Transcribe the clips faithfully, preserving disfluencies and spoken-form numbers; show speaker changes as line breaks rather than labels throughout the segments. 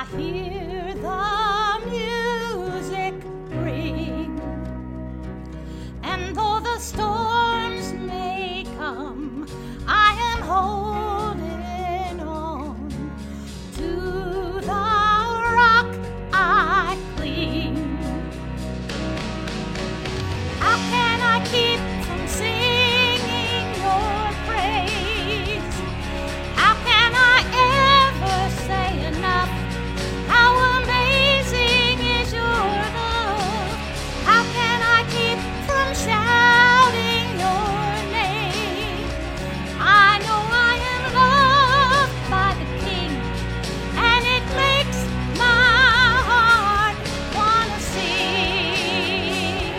hear the music ring, and though the storms may come, I am holding on to the rock I cling. How can I keep from singing your praise? How can I ever say enough? How amazing is your love? How can I keep from shouting your name? I know I am loved by the King, and it makes my heart wanna sing.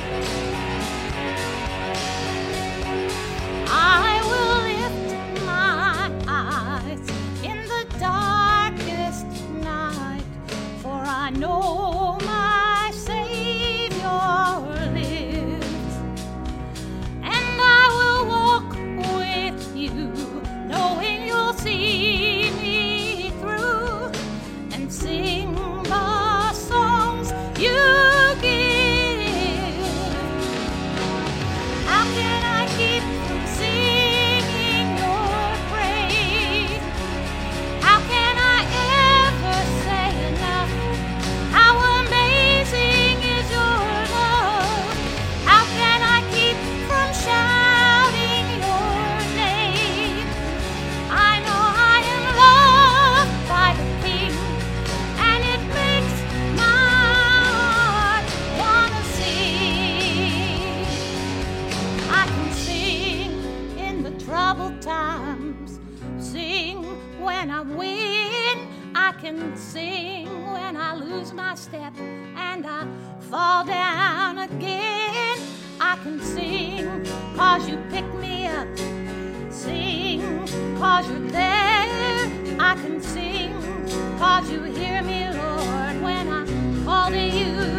I will lift my eyes in the darkest night, for I know my Savior lives, and I will walk with you, knowing you'll see me through, and sing the songs you give. How can I keep from singing your praise? How can I ever say enough? How amazing is your love? How can I keep from shouting your name? I know I am loved by the King, and it makes my heart wanna sing. I can sing in the troubled times, sing when I win. I can sing when I lose my step and I fall down again. I can sing 'cause you pick me up, sing 'cause you're there. I can sing 'cause you hear me, Lord, when I call to you.